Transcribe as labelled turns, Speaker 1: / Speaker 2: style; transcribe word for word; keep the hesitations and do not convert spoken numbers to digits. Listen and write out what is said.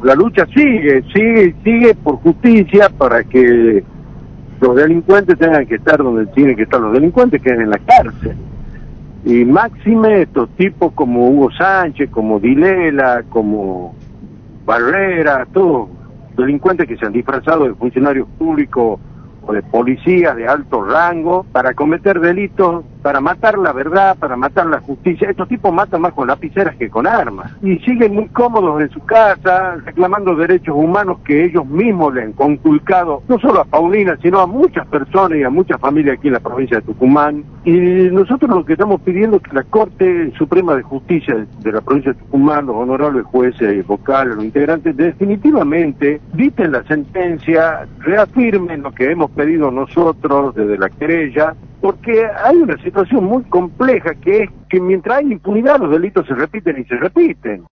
Speaker 1: la lucha sigue, sigue, sigue por justicia para que los delincuentes tengan que estar donde tienen que estar los delincuentes, que es en la cárcel. Y máxime estos tipos como Hugo Sánchez, como Dilela, como Barrera, todos delincuentes que se han disfrazado de funcionarios públicos o de policías de alto rango para cometer delitos, para matar la verdad, para matar la justicia. Estos tipos matan más con lapiceras que con armas. Y siguen muy cómodos en su casa, reclamando derechos humanos que ellos mismos le han conculcado, no solo a Paulina, sino a muchas personas y a muchas familias aquí en la provincia de Tucumán. Y nosotros lo que estamos pidiendo es que la Corte Suprema de Justicia de la provincia de Tucumán, los honorables jueces vocales, los integrantes, definitivamente dicten la sentencia, reafirmen lo que hemos pedido nosotros desde la querella, porque hay una situación muy compleja que es que mientras hay impunidad los delitos se repiten y se repiten.